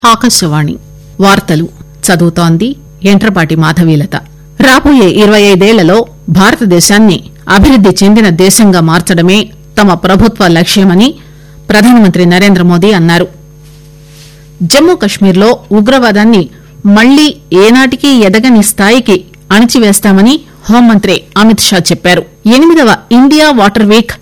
ఆకాశవాణి వార్తలు చదువుతోంది యంట్రపాటి మాధవీలత. రాబోయే 25 ఏళ్లలో భారతదేశాన్ని అభివృద్ది చెందిన దేశంగా మార్చడమే తమ ప్రభుత్వ లక్ష్యమని ప్రధానమంత్రి నరేంద్రమోదీ అన్నారు. జమ్మూ కశ్మీర్లో ఉగ్రవాదాన్ని మళ్లీ ఏనాటికీ ఎదగని స్థాయికి అణిచివేస్తామని హోంమంత్రి అమిత్ షా చెప్పారు. 8వ ఇండియా వాటర్ వీక్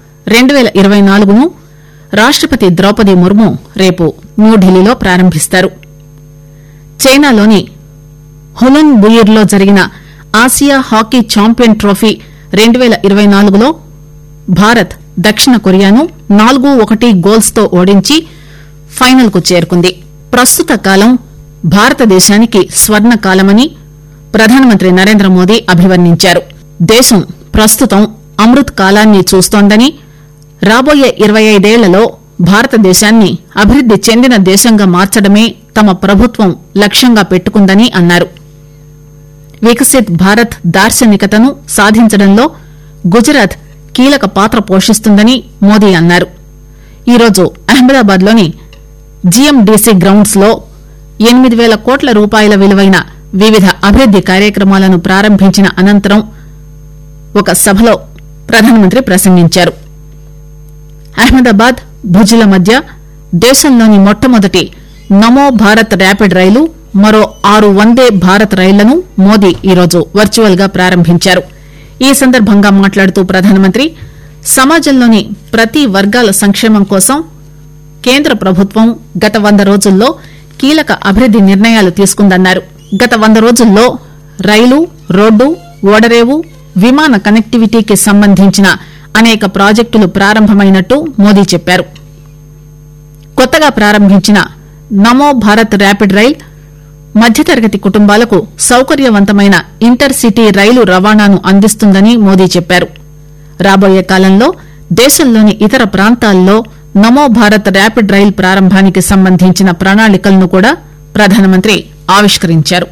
2024ను రాష్టపతి ద్రౌపది ముర్ము రేపు న్యూఢిల్లీలో ప్రారంభిస్తారు. చైనాలోని హులున్ బుయిర్లో జరిగిన ఆసియా హాకీ ఛాంపియన్ ట్రోఫీ 2024లో భారత్ దక్షిణ కొరియాను 4-1 గోల్స్ తో ఓడించి ఫైనల్ కు చేరుకుంది. ప్రస్తుత కాలం భారతదేశానికి స్వర్ణకాలమని ప్రధానమంత్రి నరేంద్రమోదీ అభివర్ణించారు. దేశం ప్రస్తుతం అమృత్ కాలాన్ని చూస్తోందని, రాబోయే 25 ఏళ్లలో భారతదేశాన్ని అభివృద్ది చెందిన దేశంగా మార్చడమే తమ ప్రభుత్వం లక్ష్యంగా పెట్టుకుందని అన్నారు. వికసిత్ భారత్ దార్శనికతను సాధించడంలో గుజరాత్ కీలక పాత్ర పోషిస్తుందని మోదీ అన్నారు. ఈరోజు అహ్మదాబాద్ లోని జీఎండీసీ గ్రౌండ్స్ లో 8,000 కోట్ల రూపాయల విలువైన వివిధ అభివృద్ది కార్యక్రమాలను ప్రారంభించిన అనంతరం ఒక సభలో ప్రధానమంత్రి ప్రసంగించారు. అహ్మదాబాద్ భుజ్ల మధ్య దేశంలోని మొట్టమొదటి నమో భారత్ ర్యాపిడ్ రైలు, మరో 6 వందే భారత్ రైళ్లను మోదీ ఈరోజు వర్చువల్ గా ప్రారంభించారు. ఈ సందర్భంగా మాట్లాడుతూ ప్రధానమంత్రి సమాజంలోని ప్రతి వర్గాల సంక్షేమం కోసం కేంద్ర ప్రభుత్వం గత 100 రోజుల్లో కీలక అభివృద్ది నిర్ణయాలు తీసుకుందన్నారు. గత 100 రోజుల్లో రైలు, రోడ్డు, ఓడరేవు, విమాన కనెక్టివిటీకి సంబంధించిన అనేక ప్రాజెక్టులు ప్రారంభమైనట్టు మోదీ చెప్పారు. కొత్తగా ప్రారంభించిన నమో భారత్ ర్యాపిడ్ రైల్ మధ్యతరగతి కుటుంబాలకు సౌకర్యవంతమైన ఇంటర్ సిటీ రైలు రవాణాను అందిస్తుందని మోదీ చెప్పారు. రాబోయే కాలంలో దేశంలోని ఇతర ప్రాంతాల్లో నమో భారత్ ర్యాపిడ్ రైల్ ప్రారంభానికి సంబంధించిన ప్రణాళికలను కూడా ప్రధానమంత్రి ఆవిష్కరించారు.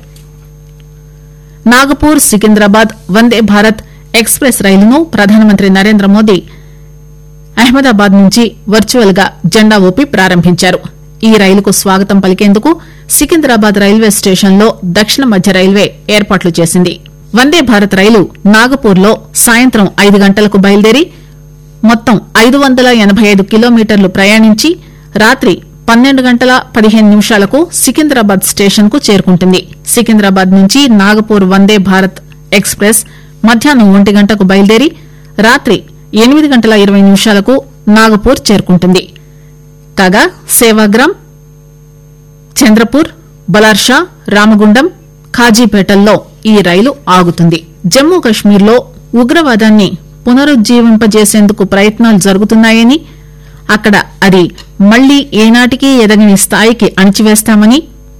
నాగపూర్ సికింద్రాబాద్ వందే భారత్ ఎక్స్ప్రెస్ రైలును ప్రధానమంత్రి నరేంద్రమోదీ అహ్మదాబాద్ నుంచి వర్చువల్ గా జెండా ఊపి ప్రారంభించారు. ఈ రైలుకు స్వాగతం పలికేందుకు సికింద్రాబాద్ రైల్వే స్టేషన్ లో దక్షిణ మధ్య రైల్వే ఏర్పాట్లు చేసింది. వందే భారత్ రైలు నాగపూర్ లో సాయంత్రం 5 గంటలకు బయలుదేరి మొత్తం 585 కిలోమీటర్లు ప్రయాణించి రాత్రి 12 గంటల 15 నిమిషాలకు సికింద్రాబాద్ స్టేషన్ కు చేరుకుంటుంది. సికింద్రాబాద్ నుంచి నాగపూర్ వందే భారత్ ఎక్స్ప్రెస్ మధ్యాహ్నం 1 గంటకు బయలుదేరి రాత్రి 8 గంటల 20 నిమిషాలకు నాగపూర్ చేరుకుంటుంది. కాగా సేవాగ్రామ్, చంద్రపూర్, బలార్షా, రామగుండం, ఖాజీపేటల్లో ఈ రైలు ఆగుతుంది. జమ్మూ కశ్మీర్లో ఉగ్రవాదాన్ని పునరుజ్జీవింపజేసేందుకు ప్రయత్నాలు జరుగుతున్నాయని, అక్కడ అది మళ్లీ ఏనాటికీ ఎదగని స్థాయికి అణిచివేస్తామని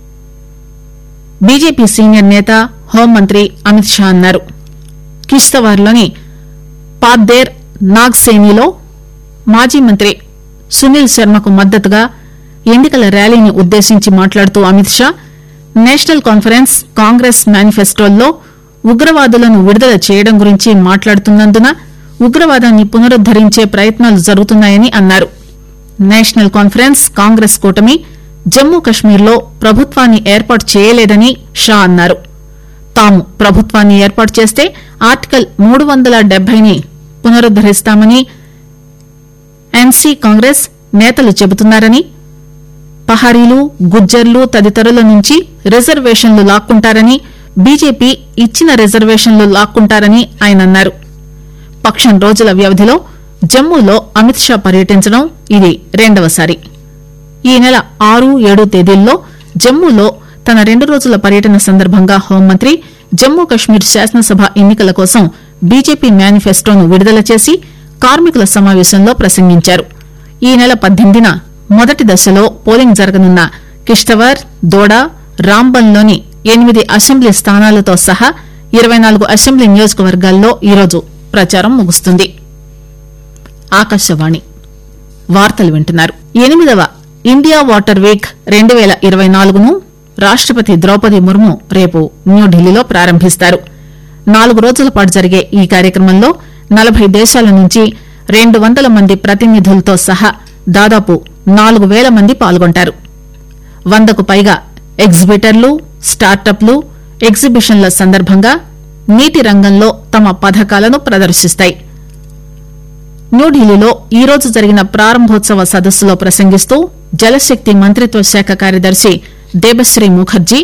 బీజేపీ సీనియర్ నేత హోంమంత్రి అమిత్ షా అన్నారు. కిష్తవార్లోని పాద్దేర్ నాగ్సేనీలో మాజీ మంత్రి సునీల్ శర్మకు మద్దతుగా ఎన్నికల ర్యాలీని ఉద్దేశించి మాట్లాడుతూ అమిత్ షా నేషనల్ కాన్ఫరెన్స్ కాంగ్రెస్ మేనిఫెస్టోల్లో ఉగ్రవాదులను విడుదల చేయడం గురించి మాట్లాడుతున్నందున ఉగ్రవాదాన్ని పునరుద్దరించే ప్రయత్నాలు జరుగుతున్నాయని అన్నారు. నేషనల్ కాన్ఫరెన్స్ కాంగ్రెస్ కూటమి జమ్మూ కశ్మీర్లో ప్రభుత్వాన్ని ఏర్పాటు చేయలేదని షా అన్నారు. తాము ప్రభుత్వాన్ని ఏర్పాటు చేస్తే ఆర్టికల్ 370ని పునరుద్దరిస్తామని ఎన్సీ కాంగ్రెస్ నేతలు చెబుతున్నారని, పహారీలు, గుజ్జర్లు తదితరుల నుంచి రిజర్వేషన్లు లాక్కుంటారని, బీజేపీ ఇచ్చిన రిజర్వేషన్లు లాక్కుంటారని ఆయన అన్నారు. పక్షం రోజుల వ్యవధిలో జమ్మూలో అమిత్ షా పర్యటించడం ఇది రెండవసారి. ఈ నెల 6, 7 తేదీల్లో జమ్మూలో తన 2 రోజుల పర్యటన సందర్భంగా హోంమంత్రి జమ్మూ కశ్మీర్ శాసనసభ ఎన్నికల కోసం బీజేపీ మేనిఫెస్టోను విడుదల చేసి కార్మికుల సమావేశంలో ప్రసంగించారు. ఈ నెల 18న మొదటి దశలో పోలింగ్ జరగనున్న కిష్తవార్, దోడా, రాంబన్లోని 8 అసెంబ్లీ స్థానాలతో సహా 24 అసెంబ్లీ నియోజకవర్గాల్లో ఈరోజు ప్రచారం ముగుస్తుంది. ఆకాశవాణి వార్తలు వింటున్నారు. 8వ ఇండియా వాటర్ వీక్ 2024ను రాష్టపతి ద్రౌపది ముర్ము రేపు న్యూఢిల్లీలో ప్రారంభిస్తారు. 4 రోజుల పాటు జరిగే ఈ కార్యక్రమంలో 40 దేశాల నుంచి 200 మంది ప్రతినిధులతో సహా దాదాపు 4,000 మంది పాల్గొంటారు. 100కు పైగా ఎగ్జిబిటర్లు స్టార్టప్లు ఎగ్జిబిషన్ల సందర్భంగా నీటి రంగంలో తమ పథకాలను ప్రదర్శిస్తాయి. న్యూఢిల్లీలో ఈరోజు జరిగిన ప్రారంభోత్సవ సదస్సులో ప్రసంగిస్తూ జలశక్తి మంత్రిత్వ శాఖ కార్యదర్శి దేబశ్రీ ముఖర్జీ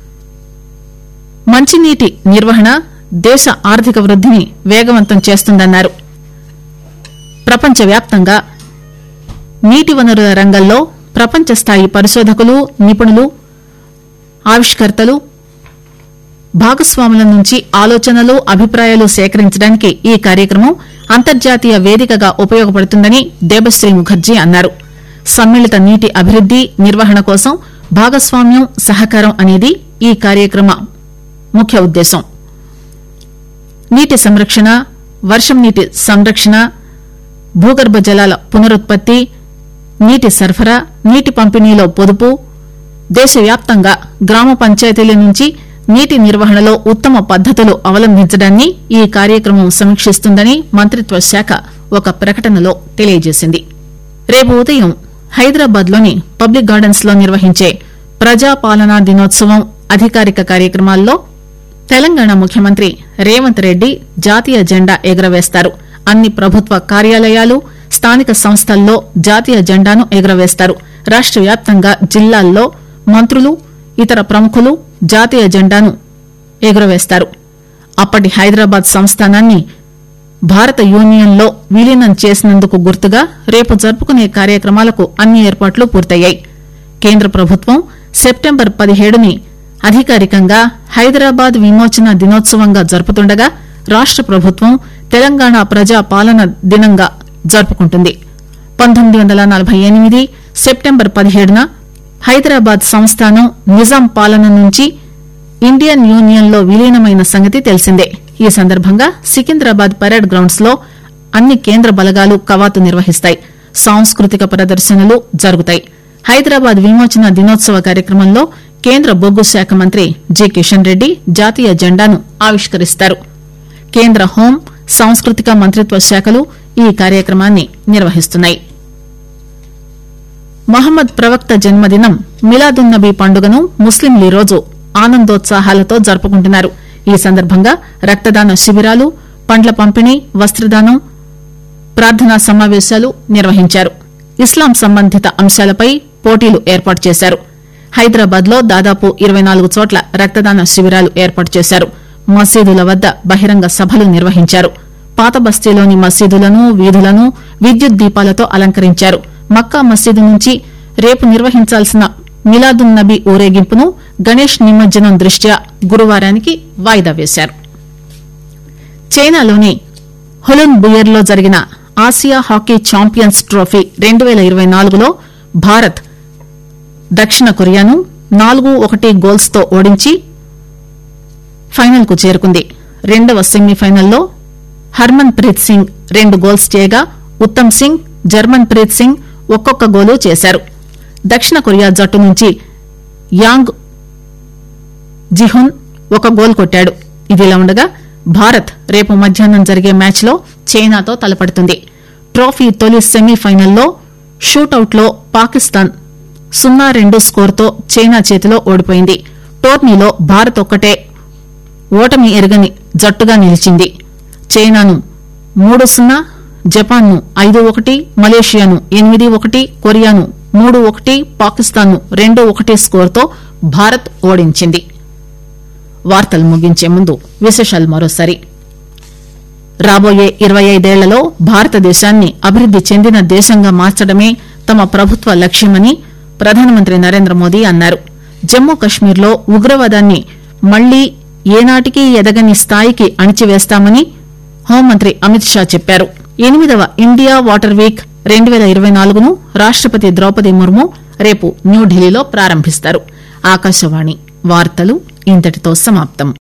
మంచినీటి నిర్వహణ దేశ ఆర్థిక వృద్దిని వేగవంతం చేస్తుందన్నారు. ప్రపంచవ్యాప్తంగా నీటి వనరుల రంగంలో ప్రపంచ స్థాయి పరిశోధకులు, నిపుణులు, ఆవిష్కర్తలు, భాగస్వాముల నుంచి ఆలోచనలు, అభిప్రాయాలు సేకరించడానికి ఈ కార్యక్రమం అంతర్జాతీయ వేదికగా ఉపయోగపడుతుందని దేబశ్రీ ముఖర్జీ అన్నారు. సమ్మిళిత నీటి అభివృద్ది, నిర్వహణ కోసం భాగస్వామ్యం, సహకారం అనేది ఈ కార్యక్రమ ముఖ్య ఉద్దేశం. నీటి సంరక్షణ, వర్షం నీటి సంరక్షణ, భూగర్భ జలాల పునరుత్పత్తి, నీటి సరఫరా, నీటి పంపిణీలో పొదుపు, దేశవ్యాప్తంగా గ్రామ పంచాయతీల నుంచి నీటి నిర్వహణలో ఉత్తమ పద్దతులు అవలంబించడాన్ని ఈ కార్యక్రమం సమీక్షిస్తుందని మంత్రిత్వ శాఖ ఒక ప్రకటనలో తెలియజేసింది. రేపు ఉదయం హైదరాబాద్ లోని పబ్లిక్ గార్డెన్స్ లో నిర్వహించే ప్రజాపాలనా దినోత్సవం అధికారిక కార్యక్రమాల్లో తెలంగాణ ముఖ్యమంత్రి రేవంత్ రెడ్డి జాతీయ జెండా ఎగురవేస్తారు. అన్ని ప్రభుత్వ కార్యాలయాలు, స్థానిక సంస్థల్లో జాతీయ జెండాను ఎగురవేస్తారు. రాష్ట వ్యాప్తంగా జిల్లాల్లో మంత్రులు, ఇతర ప్రముఖులు జాతీయ జెండాను ఎగురవేస్తారు. అప్పటి హైదరాబాద్ సంస్థానాన్ని భారత యూనియన్లో విలీనం చేసినందుకు గుర్తుగా రేపు జరుపుకునే కార్యక్రమాలకు అన్ని ఏర్పాట్లు పూర్తయ్యాయి. కేంద్ర ప్రభుత్వం సెప్టెంబర్ 17ని అధికారికంగా హైదరాబాద్ విమోచన దినోత్సవంగా జరుపుతుండగా రాష్ట ప్రభుత్వం తెలంగాణ ప్రజా పాలన దినంగా జరుపుకుంటుంది. 1948 సెప్టెంబర్ 17న హైదరాబాద్ సంస్థానం నిజాం పాలన నుంచి ఇండియన్ యూనియన్ లో విలీనమైన సంగతి తెలిసిందే. ఈ సందర్భంగా సికింద్రాబాద్ పరేడ్ గ్రౌండ్స్ లో అన్ని కేంద్ర బలగాలు కవాతు నిర్వహిస్తాయి. సాంస్కృతిక ప్రదర్శనలు జరుగుతాయి. హైదరాబాద్ విమోచన దినోత్సవ కార్యక్రమంలో కేంద్ర బొగ్గు శాఖ మంత్రి జి కిషన్ రెడ్డి జాతీయ జెండాను ఆవిష్కరిస్తారు. కేంద్ర హోం, సాంస్కృతిక మంత్రిత్వ శాఖలు ఈ కార్యక్రమాన్ని నిర్వహిస్తున్నాయి. మహమ్మద్ ప్రవక్త జన్మదినం మిలాదున్నబీ పండుగను ముస్లింలు ఈరోజు ఆనందోత్సాహాలతో జరుపుకుంటున్నారు. ఈ సందర్భంగా రక్తదాన శిబిరాలు, పండ్ల పంపిణీ, వస్త్రదానం, ప్రార్థనా సమావేశాలు నిర్వహించారు. ఇస్లాం సంబంధిత అంశాలపై పోటీలు ఏర్పాటు చేశారు. హైదరాబాద్ లో దాదాపు 24 చోట్ల రక్తదాన శిబిరాలు ఏర్పాటు చేశారు. మసీదుల వద్ద బహిరంగ సభలు నిర్వహించారు. పాత బస్తీలోని మసీదులను, వీధులను విద్యుత్ దీపాలతో అలంకరించారు. మక్కా మసీదు నుంచి రేపు నిర్వహించాల్సిన మిలాదున్ నబీ ఊరేగింపును గణేష్ నిమజ్జనం దృష్ట్యా గురువారానికి వాయిదా వేశారు. చైనాలోని హులున్ బుయర్ లో జరిగిన ఆసియా హాకీ ఛాంపియన్స్ ట్రోఫీ 2024లో భారత్ దక్షిణ కొరియాను 4-1 గోల్స్ తో ఓడించి ఫైనల్ కు చేరుకుంది. రెండవ సెమీఫైనల్లో హర్మన్ ప్రీత్ సింగ్ 2 గోల్స్ చేయగా ఉత్తమ్ సింగ్, జర్మన్ ప్రీత్ సింగ్ ఒక్కొక్క గోలు చేశారు. దక్షిణ కొరియా జట్టు నుంచి యాంగ్ జిహున్ 1 గోల్ కొట్టాడు. ఇదిలా ఉండగా భారత్ రేపు మధ్యాహ్నం జరిగే మ్యాచ్ లో చైనాతో తలపడుతుంది. ట్రోఫీ తొలి సెమీఫైనల్లో షూటౌట్ లో పాకిస్తాన్ 0-2 స్కోరుతో చైనా చేతిలో ఓడిపోయింది. టోర్నీలో భారత్ ఒక్కటే ఓటమి ఎరగని జట్టుగా నిలిచింది. చైనాను 3-0, జపాన్ను 5-1, మలేషియాను 8-1, కొరియాను 3-1, పాకిస్తాన్ను 2-1 స్కోరుతో భారత్ ఓడించింది. వార్తలు ముగించే ముందు విశేషాలు మరోసారి. రాబోయే 25 ఏళ్లలో భారతదేశాన్ని అభివృద్ది చెందిన దేశంగా మార్చడమే తమ ప్రభుత్వ లక్ష్యమని ప్రధానమంత్రి నరేంద్ర మోదీ అన్నారు. జమ్మూ కశ్మీర్లో ఉగ్రవాదాన్ని మళ్లీ ఏనాటికి ఎదగని స్థాయికి అణిచివేస్తామని హోంమంత్రి అమిత్ షా చెప్పారు. 8వ ఇండియా వాటర్ వీక్ 2024ను రాష్టపతి ద్రౌపది ముర్ము రేపు న్యూఢిల్లీలో ప్రారంభిస్తారు. ఆకాశవాణి వార్తలు ఇంతటితో సమాప్తం.